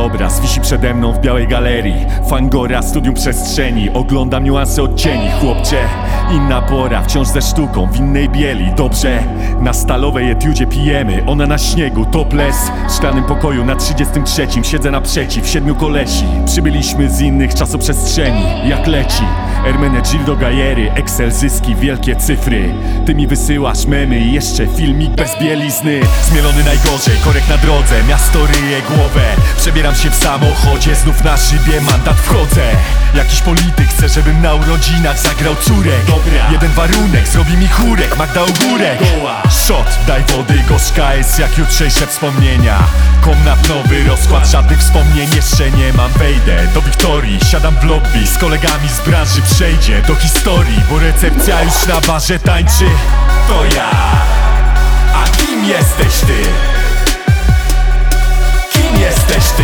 obraz wisi przede mną w białej galerii. Fangora, studium przestrzeni. Oglądam niuanse odcieni. Chłopcze, inna pora, wciąż ze sztuką w innej bieli. Dobrze, na stalowej etiudzie pijemy. Ona na śniegu, topless. W szklanym pokoju na 33 siedzę naprzeciw 7 kolesi. Przybyliśmy z innych czasoprzestrzeni. Jak leci Ermenegildo Gajery, Excel, zyski, wielkie cyfry. Ty mi wysyłasz memy i jeszcze filmik bez bielizny. Zmielony najgorzej, korek na drodze. Miasto ryje głowę. Przebieram się w samochodzie, znów na szybie mandat wchodzę. Jakiś polityk chce, żebym na urodzinach zagrał córek. Dobra. Jeden warunek, zrobi mi chórek, Magda Ogórek. Shot, daj wody, gorzka jest jak jutrzejsze wspomnienia. Komnat nowy rozkład, żadnych wspomnień jeszcze nie mam. Wejdę do Wiktorii, siadam w lobby. Z kolegami z branży przejdzie do historii, bo recepcja już na barze tańczy. To ja. A kim jesteś ty? Kim jesteś ty?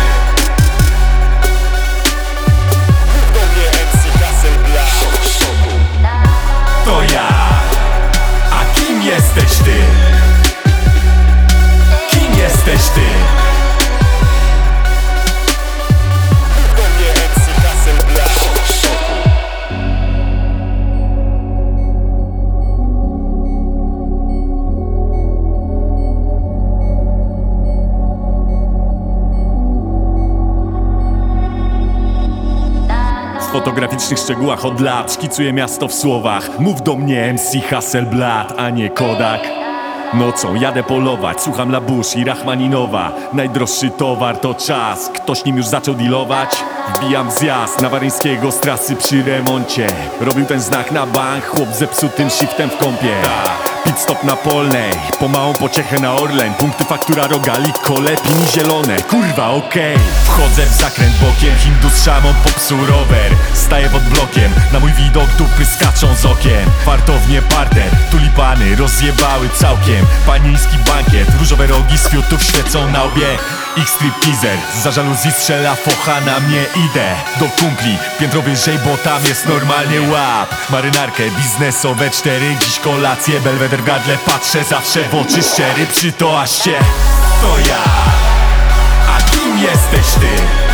To ja. A kim jesteś ty? Kim jesteś ty? W fotograficznych szczegółach od lat szkicuję miasto w słowach. Mów do mnie MC Hasselblad, a nie Kodak. Nocą jadę polować, słucham Labush i Rachmaninowa. Najdroższy towar to czas, ktoś nim już zaczął dealować. Wbijam zjazd na Waryńskiego z trasy przy remoncie. Robił ten znak na bank, chłop z zepsutym shiftem w kąpie. Pit stop na Polnej, po małą pociechę na Orlen. Punkty, faktura, rogalik, kole, pini zielone. Kurwa, okej. Wchodzę w zakręt bokiem, Hindus szamon, popsuł rower. Staję pod blokiem, na mój widok dupy skaczą z okien. Fartownie parter, tulipany rozjebały całkiem. Panieński bankiet, różowe rogi z fiutów świecą na łbie. Ich stripteaser, za żaluzji strzela focha na mnie. Idę do kumpli, piętro wyżej, bo tam jest normalnie łap. Marynarkę, biznesowe 4, dziś kolację, belweder w gardle, patrzę zawsze w oczy szczery przy toaście. To ja. A kim jesteś ty?